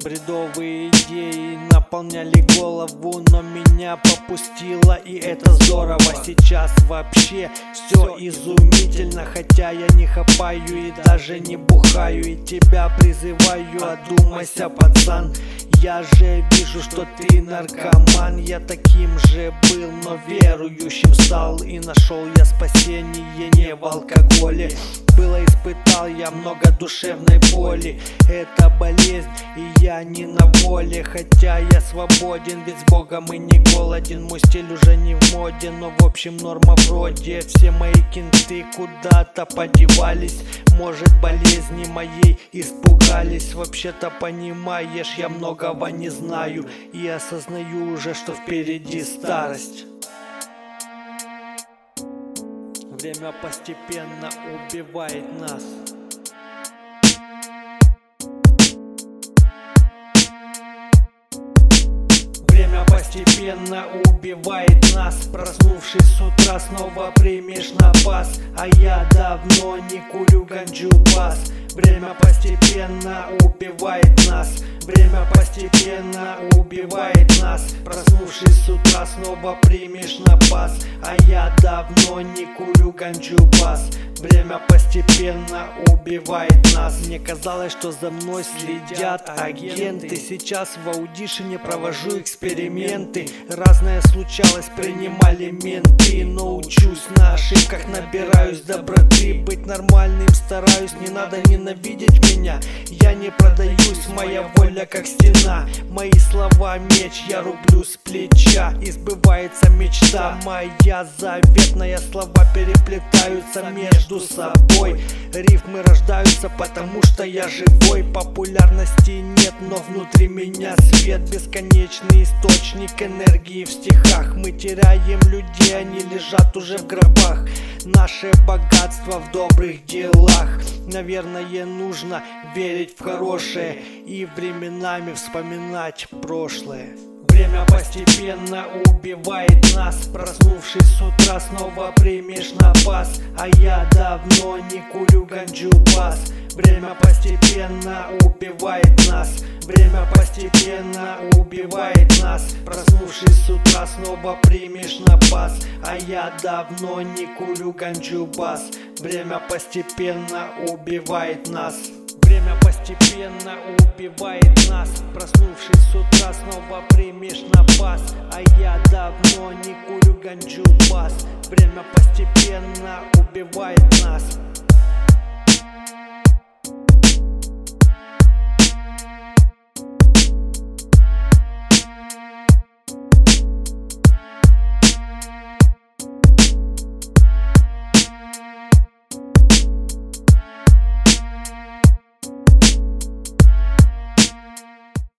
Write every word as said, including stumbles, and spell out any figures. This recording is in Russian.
Бредовые идеи наполняли голову, но меня попустило, и это здорово. Сейчас вообще все изумительно, хотя я не хапаю и даже не бухаю. И тебя призываю, одумайся, пацан. Я же вижу, что ты наркоман. Я таким же был, но верующим стал. И нашел я спасение не в алкоголе. Было, испытал я много душевной боли. Это болезнь, и я не на воле. Хотя я свободен, ведь с Богом и не голоден. Мой стиль уже не в моде, но в общем норма вроде. Все мои кенты куда-то подевались. Может, болезни моей испугались. Вообще-то понимаешь, я многого не знаю. И осознаю уже, что впереди старость. Время постепенно убивает нас. Время постепенно убивает нас. Проснувшись с утра, снова примешь на бас. А я давно не курю ганджу бас. Время постепенно убивает нас. Время постепенно убивает нас. Проснувшись с утра, снова примешь на бас. А я давно не курю ганджу бас. Время постепенно убивает нас. Мне казалось, что за мной следят агенты. Сейчас в аудишене провожу эксперименты. Разное случалось, принимали менты. Но учусь на ошибках, набираюсь доброты. Быть нормальным стараюсь, не надо ненавидеть меня. Я не продаюсь, моя воля как стена. Мои слова меч, я рублю с плеча. И сбывается мечта моя заветная. Слова переплетаются между собой. Рифмы рождаются, потому что я живой. Популярности нет, но внутри меня свет. Бесконечный источник энергии в стихах. Мы теряем людей, они лежат уже в гробах. Наше богатство в добрых делах. Наверное, нужно верить в хорошее и временами вспоминать прошлое. Время постепенно убивает нас. Проснувшись с утра, снова примешь на бас. А я давно не курю ганджу бас. Время постепенно убивает нас. Время постепенно убивает нас. Проснувшись с утра, снова примешь на бас. А я давно не курю ганджу бас. Время постепенно убивает нас. Время постепенно убивает нас. Проснувшись с утра, снова примешь на бас. А я давно не курю ганджу бас. Время постепенно убивает нас.